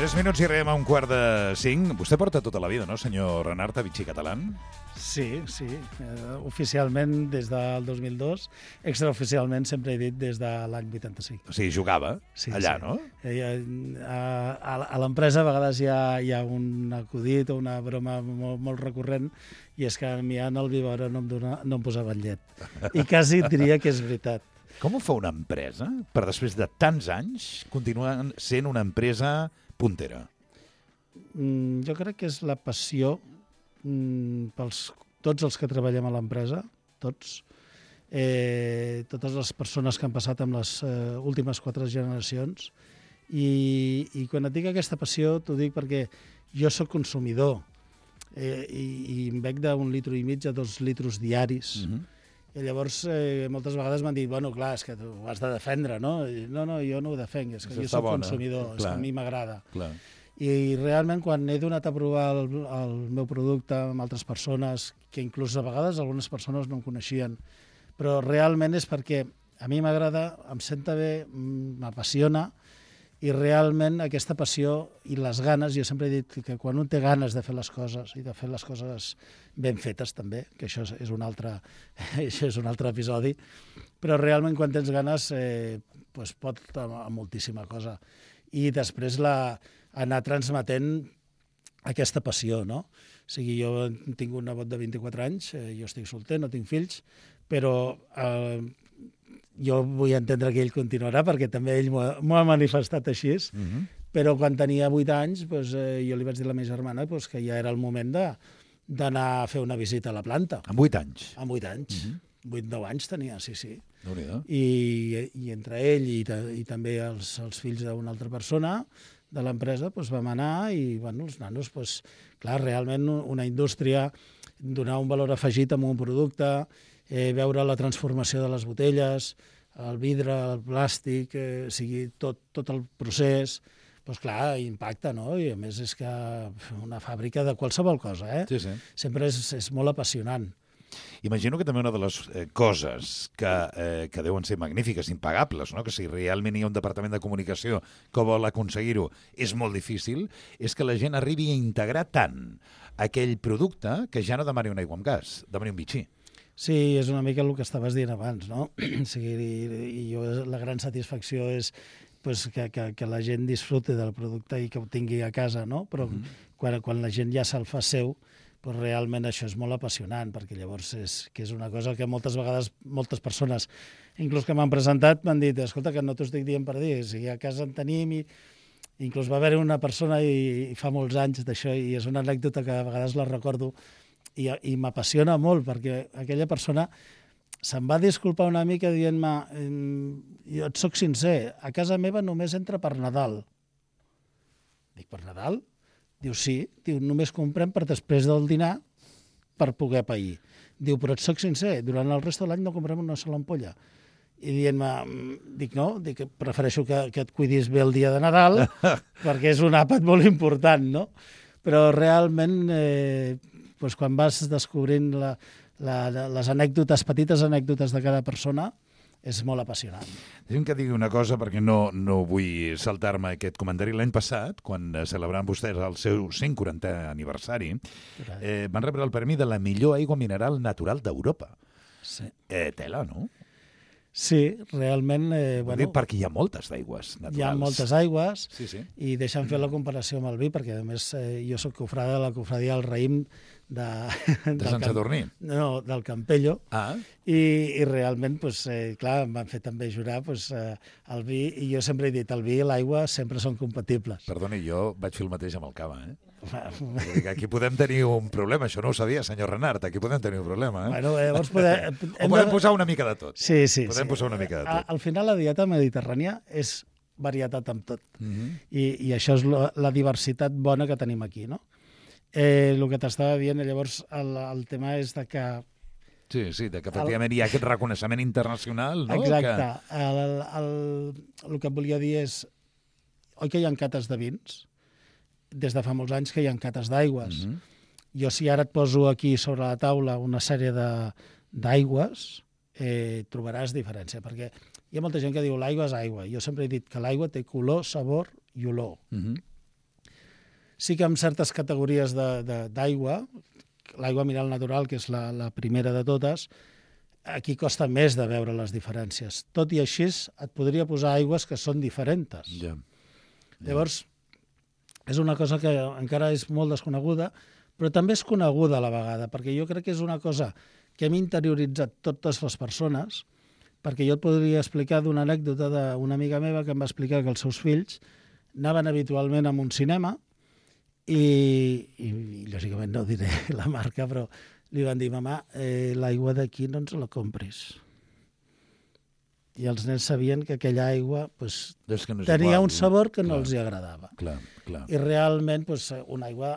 3 minuts i arribem a 4:45. Vostè porta tota la vida, no, senyor Renart, a Vichy Catalán? Sí. Oficialment des del 2002, extraoficialment sempre he dit des de l'any 85. O sigui, jugava allà, no? A l'empresa a vegades hi ha un acudit o una broma molt recurrent, i és que a mi en el biberó no em posaven llet. I quasi diria que és veritat. Com ho fa una empresa per, després de tants anys, continuar sent una empresa puntera? Jo crec que és la passió pels tots els que treballem a l'empresa, totes les persones que han passat amb les últimes 4 generacions, i quan et dic aquesta passió t'ho dic perquè jo sóc consumidor i em bec d'1,5 litres a 2 litres diaris. I llavors moltes vegades m'han dit, bueno, clar, és que tu ho has de defendre, no? No, jo no ho defenc, és que jo soc consumidor, és que a mi m'agrada. I realment quan he donat a provar el meu producte amb altres persones, que inclús a vegades algunes persones no em coneixien, però realment és perquè a mi m'agrada, em senta bé, m'apassiona, i realment aquesta passió i les ganes, jo sempre he dit que quan un té ganes de fer les coses, i de fer les coses ben fetes també, que això és un altre episodi, però realment quan tens ganes pot amb moltíssima cosa. I després anar transmetent aquesta passió, no? O sigui, jo tinc un nebot de 24 anys, jo estic solter, no tinc fills, però jo vull entendre que ell continuarà, perquè també ell m'ho ha manifestat així, però quan tenia 8 anys jo li vaig dir a la meva germana que ja era el moment d'anar a fer una visita a la planta. Amb 8 anys? Amb 8 anys. 8-9 anys tenia, sí. Déu-n'hi-do. I entre ell i també els fills d'una altra persona de l'empresa vam anar, i els nanos, clar, realment una indústria, donar un valor afegit a un producte, veure la transformació de les botelles, el vidre, el plàstic, tot el procés, clar, impacta, no? I a més és que una fàbrica de qualsevol cosa, Sí. Sempre és molt apassionant. Imagino que també una de les coses que deuen ser magnífiques, impagables, no? Que si realment hi ha un departament de comunicació que vol aconseguir-ho és molt difícil, és que la gent arribi a integrar tant aquell producte que ja no demani un aigua amb gas, demani un Vichy. Sí, és una mica el que estaves dient abans, no? I jo la gran satisfacció és que la gent disfruti del producte i que ho tingui a casa, no? Però quan la gent ja se'l fa seu, realment això és molt apassionant, perquè llavors és una cosa que moltes vegades moltes persones, inclús que m'han presentat, m'han dit, escolta, que no t'ho estic dient per dir, si a casa en tenim, i inclús va haver una persona i fa molts anys d'això, i és una anècdota que a vegades la recordo, i m'apassiona molt, perquè aquella persona se'm va disculpar una mica dient-me, jo et soc sincer, a casa meva només entra per Nadal. Dic, per Nadal? Diu, sí. Diu, només comprem per després del dinar per poder pair. Diu, però et soc sincer, durant el resto de l'any no comprem una sola ampolla. I dient-me, dic, no, prefereixo que et cuidis bé el dia de Nadal, perquè és un àpat molt important, no? Però realment, quan vas descobrint les anècdotes, petites anècdotes de cada persona, és molt apassionant. Deixa'm que digui una cosa, perquè no vull saltar-me aquest comentari. L'any passat, quan celebraven vostès el seu 140è aniversari, van rebre el premi de la millor aigua mineral natural d'Europa. Sí. Tela, no? Sí, realment... perquè hi ha moltes d'aigües naturals. Hi ha moltes aigües, sí. I deixa'm fer la comparació amb el vi, perquè a més jo soc cofrade de la cofradia del Raïm de Sant Sadurní? No, del Campello. I realment, clar, em van fer també jurar el vi, i jo sempre he dit, el vi i l'aigua sempre són compatibles. Perdoni, jo vaig fer el mateix amb el cava, Aquí podem tenir un problema, això no ho sabia, senyor Renart, aquí podem tenir un problema, Bueno, llavors podem posar una mica de tot. Sí. Podem posar una mica de tot. Al final la dieta mediterrània és varietat amb tot. I això és la diversitat bona que tenim aquí, no? El que t'estava dient, llavors el tema és de que... Sí, que efectivament hi ha aquest reconeixement internacional, no? Exacte. El que et volia dir és, oi que hi ha cates de vins? Des de fa molts anys que hi ha cates d'aigües. Jo si ara et poso aquí sobre la taula una sèrie d'aigües, trobaràs diferència, perquè hi ha molta gent que diu l'aigua és aigua. Jo sempre he dit que l'aigua té color, sabor i olor. Sí que amb certes categories d'aigua, l'aigua mineral natural, que és la primera de totes, aquí costa més de veure les diferències. Tot i així, et podria posar aigües que són diferents. Ja. Llavors, és una cosa que encara és molt desconeguda, però també és coneguda a la vegada, perquè jo crec que és una cosa que hem interioritzat totes les persones, perquè jo et podria explicar d'una anècdota d'una amiga meva que em va explicar que els seus fills anaven habitualment a un cinema i lògicament no diré la marca, però li van dir, mamà, l'aigua d'aquí no ens la compris. I els nens sabien que aquella aigua tenia un sabor que no els hi agradava. Clar. I realment una aigua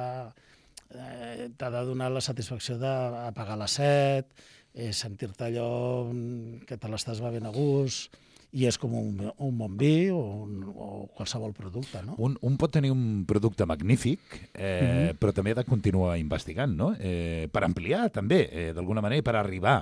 t'ha de donar la satisfacció d'apagar la set, sentir-te allò que te l'estàs bevent a gust, i és com un bon vi o qualsevol producte, no? Un pot tenir un producte magnífic, però també ha de continuar investigant, no? Per ampliar, també, d'alguna manera, per arribar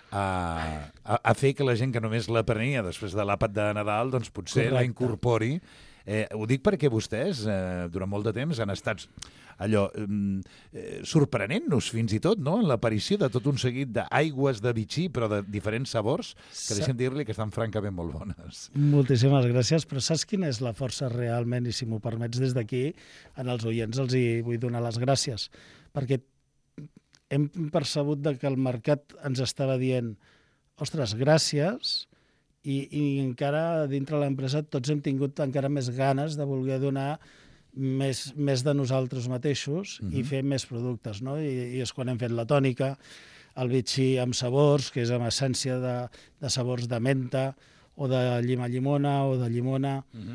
a fer que la gent que només la prenia després de l'àpat de Nadal, doncs potser la incorpori. Ho dic perquè vostès, durant molt de temps, han estat allò sorprenent-nos fins i tot, no?, en l'aparició de tot un seguit d'aigües de bitxí, però de diferents sabors, que deixem dir-li que estan francament molt bones. Moltíssimes gràcies, però saps quina és la força realment? I si m'ho permets des d'aquí, als oients els hi vull donar les gràcies, perquè hem percebut que el mercat ens estava dient ostres, gràcies, i encara dintre l'empresa tots hem tingut encara més ganes de voler donar més de nosaltres mateixos i fer més productes, no? I és quan hem fet la tònica, el bitxí amb sabors, que és amb essència de sabors de menta o de llima-llimona o de llimona,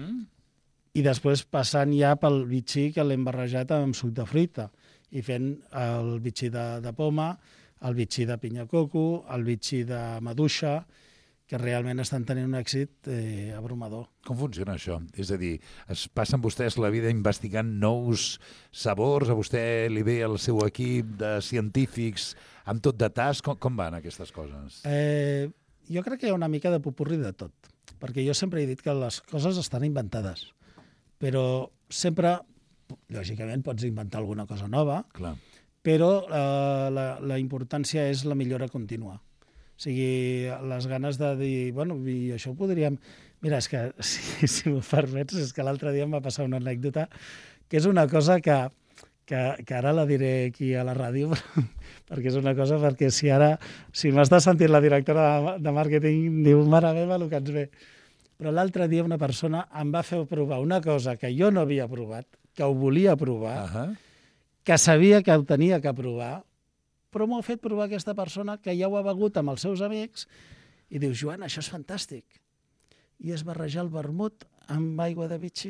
i després passant ja pel bitxí que l'hem barrejat amb suc de fruita i fent el bitxí de poma, el bitxí de pinya coco, el bitxí de maduixa, que realment estan tenint un èxit abrumador. Com funciona això? És a dir, es passen vostès la vida investigant nous sabors, a vostè li ve el seu equip de científics amb tot de tas, com van aquestes coses? Jo crec que hi ha una mica de popurri de tot, perquè jo sempre he dit que les coses estan inventades, però sempre, lògicament, pots inventar alguna cosa nova, però la importància és la millora contínua. O sigui, les ganes de dir, bueno, i això ho podríem... Mira, és que, si m'ho permets, és que l'altre dia em va passar una anècdota, que és una cosa que ara la diré aquí a la ràdio, perquè és una cosa, perquè si m'està sentint la directora de màrqueting, diu, mare meva, el que ens ve. Però l'altre dia una persona em va fer provar una cosa que jo no havia provat, que ho volia provar, que sabia que ho tenia que provar, però m'ho ha fet provar aquesta persona que ja ho ha begut amb els seus amics i diu, Joan, això és fantàstic. I és barrejar el vermut amb aigua de bitxí.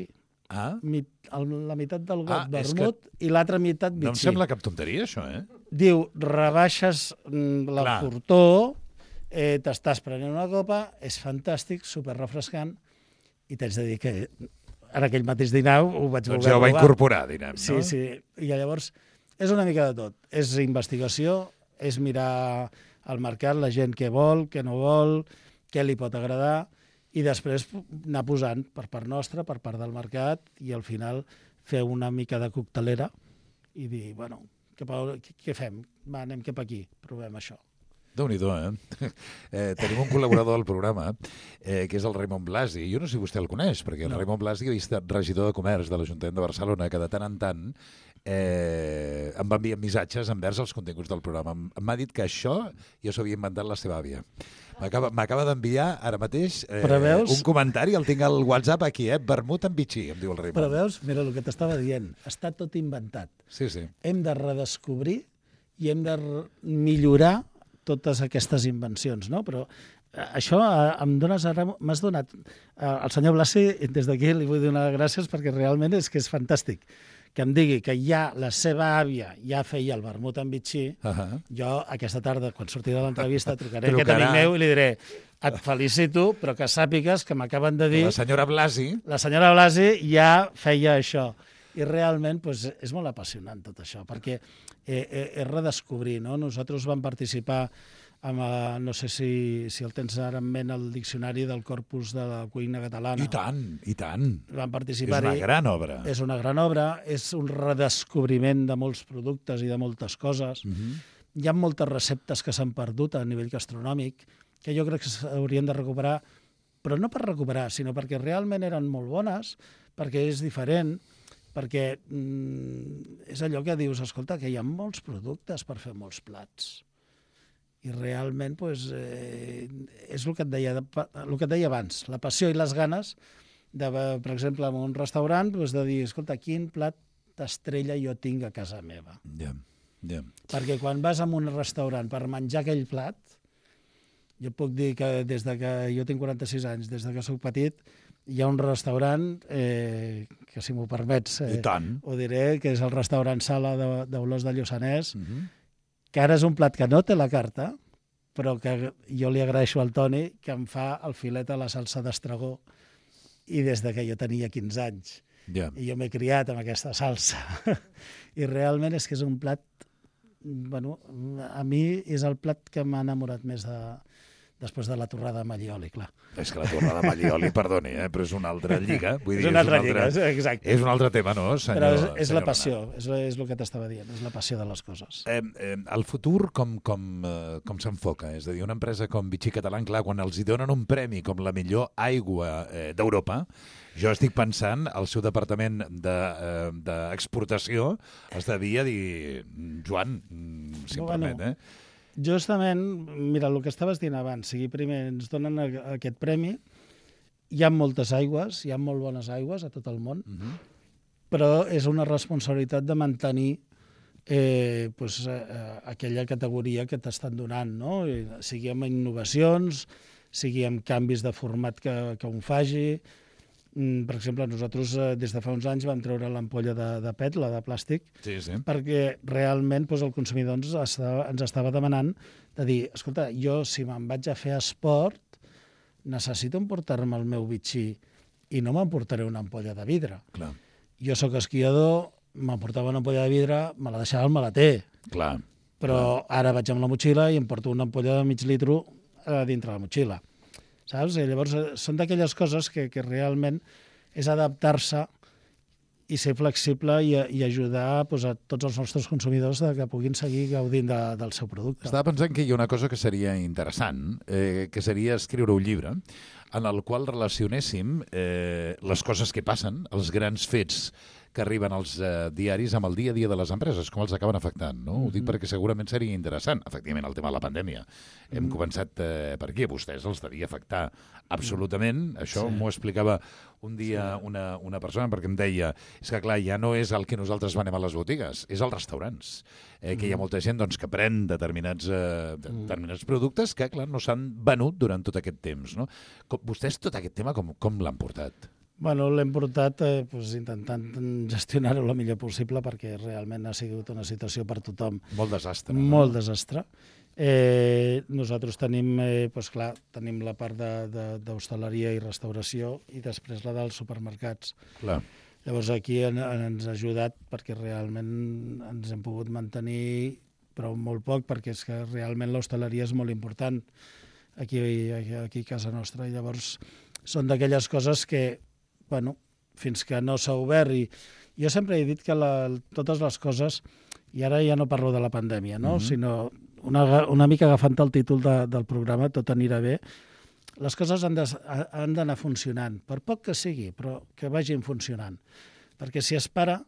La meitat del got vermut i l'altra meitat bitxí. No em sembla cap tonteria, això, Diu, rebaixes la fortor, t'estàs prenent una copa, és fantàstic, superrefrescant, i t'haig de dir que en aquell mateix dinar ho vaig voler provar. Doncs ja ho va incorporar, diguem, no? Sí, i llavors és una mica de tot. És investigació, és mirar al mercat la gent què vol, què no vol, què li pot agradar, i després anar posant per part nostra, per part del mercat, i al final fer una mica de coctelera i dir, bueno, què fem? Va, anem cap aquí, provem això. Déu-n'hi-do, Tenim un col·laborador del programa, que és el Raimon Blasi. Jo no sé si vostè el coneix, perquè el Raimon Blasi ha estat regidor de Comerç de l'Ajuntament de Barcelona, que de tant en tant em va enviar missatges envers els continguts del programa. M'ha dit que això ja s'ho havia inventat la seva àvia. M'acaba d'enviar ara mateix un comentari, el tinc al WhatsApp aquí, vermut amb bitxí, em diu el Raimon. Però veus, mira el que t'estava dient, està tot inventat. Sí. Hem de redescobrir i hem de millorar totes aquestes invencions, no? Però això m'has donat... Al senyor Blasi, des d'aquí li vull donar gràcies perquè realment és que és fantàstic. Que em digui que ja la seva àvia ja feia el vermut amb bitxí, jo aquesta tarda, quan surti de l'entrevista, trucaré a aquest amic meu i li diré et felicito, però que sàpigues que m'acaben de dir... La senyora Blasi ja feia això. I realment és molt apassionant tot això, perquè és redescobrir, no? Nosaltres vam participar no sé si el tens ara en ment, el diccionari del corpus de la cuina catalana. I tant, i tant. Van participar-hi. És una gran obra. És una gran obra, és un redescobriment de molts productes i de moltes coses. Hi ha moltes receptes que s'han perdut a nivell gastronòmic, que jo crec que s'haurien de recuperar, però no per recuperar, sinó perquè realment eren molt bones, perquè és diferent, perquè és allò que dius, escolta, que hi ha molts productes per fer molts plats. I realment és el que et deia abans, la passió i les ganes, per exemple, en un restaurant, de dir, escolta, quin plat d'estrella jo tinc a casa meva. Perquè quan vas a un restaurant per menjar aquell plat, jo puc dir que des que jo tinc 46 anys, des que soc petit, hi ha un restaurant, que si m'ho permets, ho diré, que és el restaurant Sala d'Olors de Lluçanès, que ara és un plat que no té la carta, però que jo li agraeixo al Toni, que em fa el filet a la salsa d'estragó, i des que jo tenia 15 anys. I jo m'he criat amb aquesta salsa. I realment és que és un plat... Bueno, a mi és el plat que m'ha enamorat més després de la torrada de Mallioli, clar. És que la torrada de Mallioli, perdoni, però és una altra lliga. Vull dir, és una altra lliga, exacte. És un altre tema, no, senyor? Però és la passió, és el que t'estava dient, és la passió de les coses. El futur com s'enfoca? És a dir, una empresa com Vichy Catalán, clar, quan els hi donen un premi com la millor aigua d'Europa, jo estic pensant, el seu departament d'exportació es devia dir, Joan, si em permet, Justament, mira, el que estaves dient abans, primer ens donen aquest premi, hi ha moltes aigües, hi ha molt bones aigües a tot el món, però és una responsabilitat de mantenir aquella categoria que t'estan donant, no? Sigui amb innovacions, sigui amb canvis de format que un faci. Per exemple, nosaltres des de fa uns anys vam treure l'ampolla de PET, la de plàstic, perquè realment el consumidor ens estava demanant de dir, escolta, jo si me'n vaig a fer esport necessito emportar-me el meu Vichy i no m'emportaré una ampolla de vidre. Jo sóc esquiador, m'emportava una ampolla de vidre, me la deixava al maleter. Però ara vaig amb la motxilla i em porto una ampolla de mig litro dintre la motxilla. Saps? Llavors, són d'aquelles coses que realment és adaptar-se i ser flexible i ajudar a tots els nostres consumidors que puguin seguir gaudint del seu producte. Estava pensant que hi ha una cosa que seria interessant, que seria escriure un llibre en el qual relacionéssim les coses que passen, els grans fets que arriben als diaris amb el dia a dia de les empreses, com els acaben afectant, no? Ho dic perquè segurament seria interessant. Efectivament, el tema de la pandèmia. Hem començat per aquí. A vostès els devia afectar absolutament. Això m'ho explicava un dia una persona, perquè em deia, és que clar, ja no és el que nosaltres venem a les botigues, és als restaurants. Que hi ha molta gent que pren determinats productes que, clar, no s'han venut durant tot aquest temps, no? Vostès tot aquest tema com l'han portat? Bueno, l'hem portat intentant gestionar-ho el millor possible perquè realment ha sigut una situació per tothom. Molt desastre. Molt desastre. Nosaltres tenim, tenim la part d'hostaleria i restauració i després la dels supermercats. Llavors aquí ens ha ajudat perquè realment ens hem pogut mantenir, però molt poc, perquè és que realment l'hostaleria és molt important aquí a casa nostra. I llavors són d'aquelles coses que fins que no s'ha obert, i jo sempre he dit que totes les coses, i ara ja no parlo de la pandèmia, sinó una mica agafant el títol del programa, Tot anirà bé, les coses han d'anar funcionant, per poc que sigui, però que vagin funcionant, perquè si es para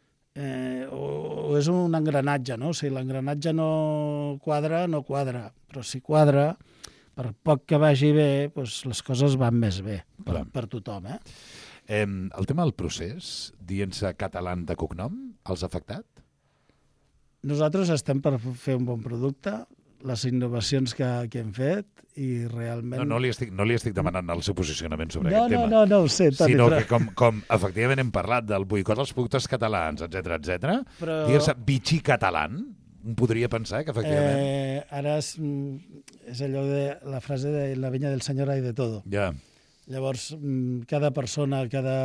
o és un engranatge, no? Si l'engranatge no quadra, però si quadra, per poc que vagi bé, les coses van més bé per tothom, El tema del procés, dient-se català de cognom, els ha afectat? Nosaltres estem per fer un bon producte, les innovacions que hem fet, i realment... No li estic demanant el seu posicionament sobre aquest tema. No ho sé, Toni. Sinó que com efectivament hem parlat del boicot als productes catalans, etc., dir-se Vichy Catalán, podria pensar que efectivament... Ara és allò de la frase de la vinya del senyor hay de todo. Ja. Llavors, cada persona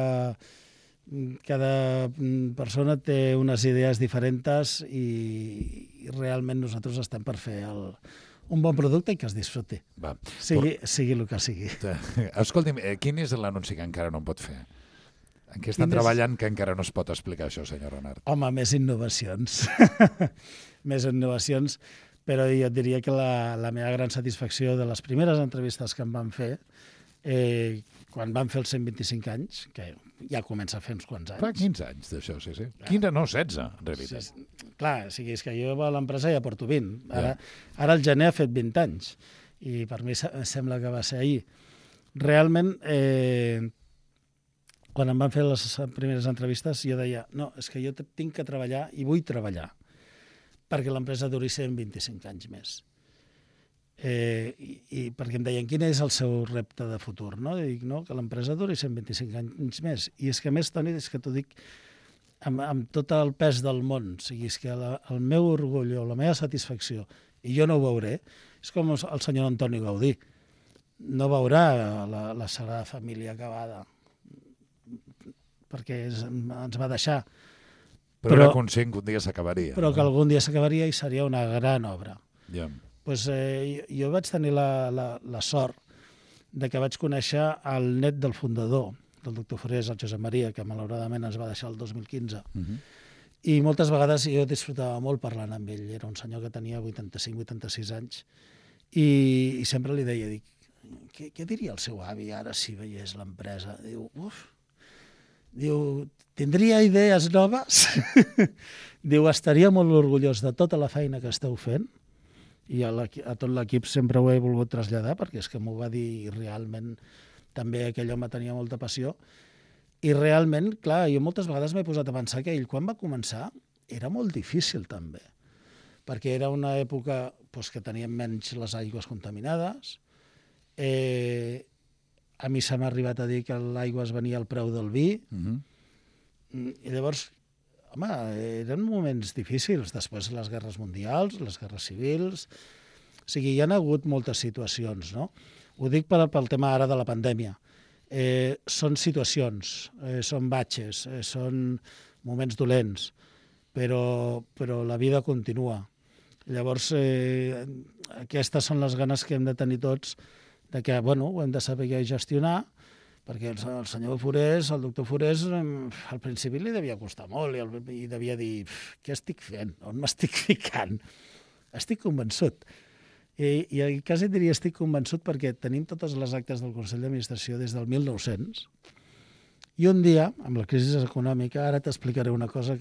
té unes idees diferents i realment nosaltres estem per fer un bon producte i que es disfruti. Va. Sigui el que sigui. Escolti'm, quin és l'anunci que encara no em pot fer? En què estan treballant que encara no es pot explicar això, senyor Renart? Home, més innovacions. Més innovacions, però jo et diria que la meva gran satisfacció de les primeres entrevistes que em van fer, quan van fer els 125 anys, que ja comença a fer uns quants anys. Fa 15 anys d'això, sí. 15, no, 16, en realitat. Sí, clar, o sigui, és que jo a l'empresa ja porto 20. Ara el gener ha fet 20 anys, i per mi sembla que va ser ahir. Realment, quan em van fer les primeres entrevistes, jo deia, no, és que jo tinc que treballar i vull treballar perquè l'empresa duri 125 anys més. I perquè em deien, quin és el seu repte de futur? No? I dic, no, que l'empresa duri 125 anys més. I és que a més, Toni, és que t'ho dic amb tot el pes del món. O sigui, és que el meu orgull o la meva satisfacció, i jo no ho veuré, és com el senyor Antoni Gaudí. No veurà la Sagrada Família acabada, perquè ens va deixar. Però era conscient que un dia s'acabaria. Però que algun dia s'acabaria i seria una gran obra. Ja. Pues, jo vaig tenir la sort de que vaig conèixer el net del fundador, del doctor Forés, el Josep Maria, que malauradament ens va deixar el 2015. I moltes vegades jo disfrutava molt parlant amb ell. Era un senyor que tenia 85-86 anys i sempre li deia, dic, què diria el seu avi ara si veiés l'empresa? Diu, tindria idees noves? Diu, estaria molt orgullós de tota la feina que esteu fent i a tot l'equip sempre ho he volgut traslladar perquè és que m'ho va dir realment, també aquell home tenia molta passió i realment, clar, jo moltes vegades m'he posat a pensar que ell quan va començar era molt difícil també, perquè era una època que teníem menys les aigües contaminades, a mi se m'ha arribat a dir que l'aigua es venia al preu del vi, i llavors, home, eren moments difícils. Després les guerres mundials, les guerres civils... O sigui, hi ha hagut moltes situacions, no? Ho dic pel tema ara de la pandèmia. Són situacions, són batxes, són moments dolents, però la vida continua. Llavors, aquestes són les ganes que hem de tenir tots de que, bueno, ho hem de saber gestionar, perquè el senyor Forés, el doctor Forés, al principi li devia costar molt i devia dir, què estic fent? On m'estic ficant? Estic convençut. I quasi diria estic convençut perquè tenim totes les actes del Consell d'Administració des del 1900 i un dia, amb la crisi econòmica, ara t'explicaré una cosa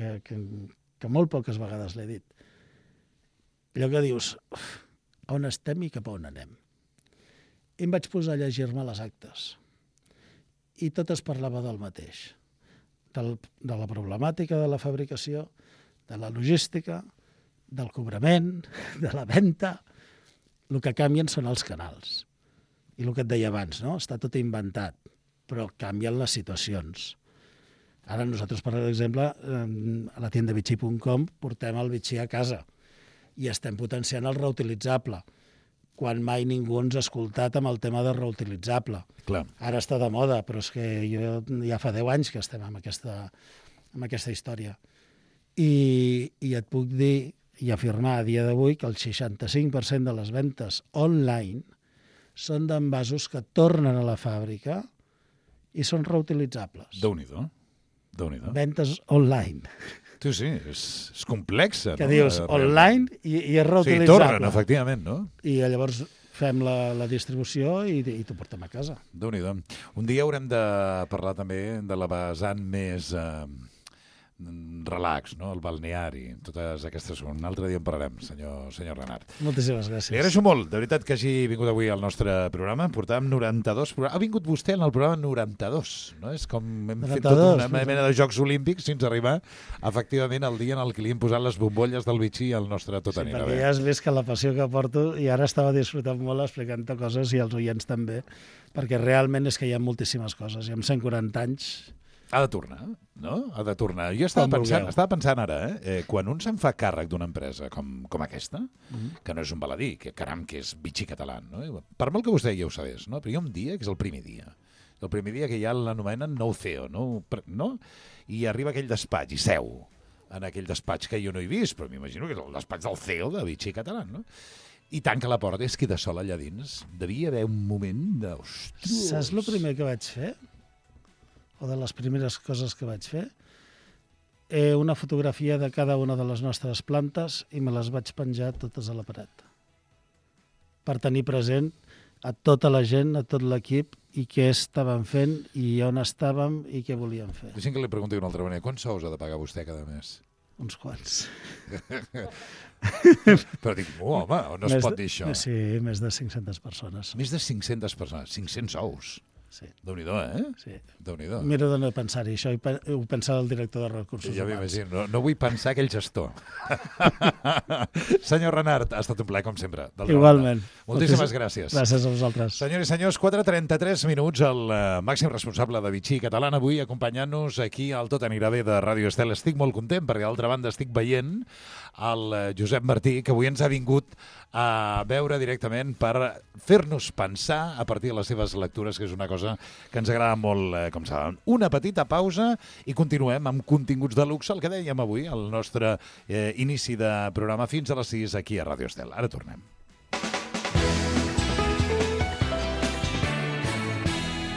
que molt poques vegades l'he dit. Allò que dius, on estem i cap a on anem? I em vaig posar a llegir-me les actes. I tot es parlava del mateix. De la problemàtica de la fabricació, de la logística, del cobrament, de la venda. El que canvien són els canals. I el que et deia abans, no? Està tot inventat, però canvien les situacions. Ara nosaltres, per exemple, a la tiendavichy.com portem el bitxí a casa i estem potenciant el reutilitzable, quan mai ningú ens ha escoltat amb el tema de reutilitzable. Clar. Ara està de moda, però és que ja fa 10 anys que estem amb aquesta història. I et puc dir i afirmar a dia d'avui que el 65% de les ventes online són d'envasos que tornen a la fàbrica i són reutilitzables. Déu-n'hi-do. Ventes online. Sí, és complexa. Que dius online i és reutilitzable. Sí, tornen, efectivament, no? I llavors fem la distribució i t'ho portem a casa. Déu-n'hi-do. Un dia haurem de parlar també de la vessant més relax, no? El balneari, totes aquestes... Un altre dia en parlarem, senyor Renart. Moltíssimes gràcies. Li agraeixo molt, de veritat, que hagi vingut avui al nostre programa. Portàvem 92 programes. Ha vingut vostè en el programa 92, no? És com hem 92, fet tota una mena de Jocs Olímpics fins a arribar, efectivament, al dia en el que li hem posat les bombolles del bitxí al nostre tot anirà bé. Sí, perquè ja has vist que la passió que porto, i ara estava disfrutant molt explicant-te coses, i els oients també, perquè realment és que hi ha moltíssimes coses, i amb 140 anys... Ha de tornar, no? Ha de tornar. Jo estava pensant ara, quan un se'n fa càrrec d'una empresa com aquesta, que no és un baladí, que caram, que és bitxí català, no? Per molt que vostè ja ho sabés, no? Però hi ha un dia que és el primer dia. El primer dia que ja l'anomenen nou CEO, no? I arriba aquell despatx i seu en aquell despatx que jo no he vist, però m'imagino que és el despatx del CEO de bitxí català, no? I tanca la porta, es queda sol allà dins. Devia haver un moment de... Ostres! Saps el primer que vaig fer? O de les primeres coses que vaig fer? Una fotografia de cada una de les nostres plantes i me les vaig penjar totes a la paret. Per tenir present a tota la gent, a tot l'equip, i què estàvem fent, i on estàvem, i què volíem fer. Deixem que li pregunti d'una altra manera. Quants sous ha de pagar vostè cada mes? Uns quants. Però dic, home, no es pot dir això. Sí, més de 500 persones. Més de 500 persones, 500 sous. Sí. Déu-n'hi-do, eh? Sí. Déu-n'hi-do. Miro de no pensar-hi, això ho pensava el director de Recursos Ja Humans. m'imagino, no vull pensar aquell gestor. Senyor Renart, ha estat un plaer, com sempre. Igualment. Moltíssimes gràcies. Gràcies a vosaltres. Senyors i senyors, 4:33 minuts, el màxim responsable de Vichy Català avui acompanyant-nos aquí al Tot anirà bé de Ràdio Estel. Estic molt content perquè, d'altra banda, estic veient el Josep Martí, que avui ens ha vingut a veure directament per fer-nos pensar a partir de les seves lectures, que és una cosa que ens agrada molt, com saben. Una petita pausa i continuem amb continguts de luxe, el que dèiem avui, el nostre inici de programa fins a les 6 aquí a Ràdio Estel. Ara tornem.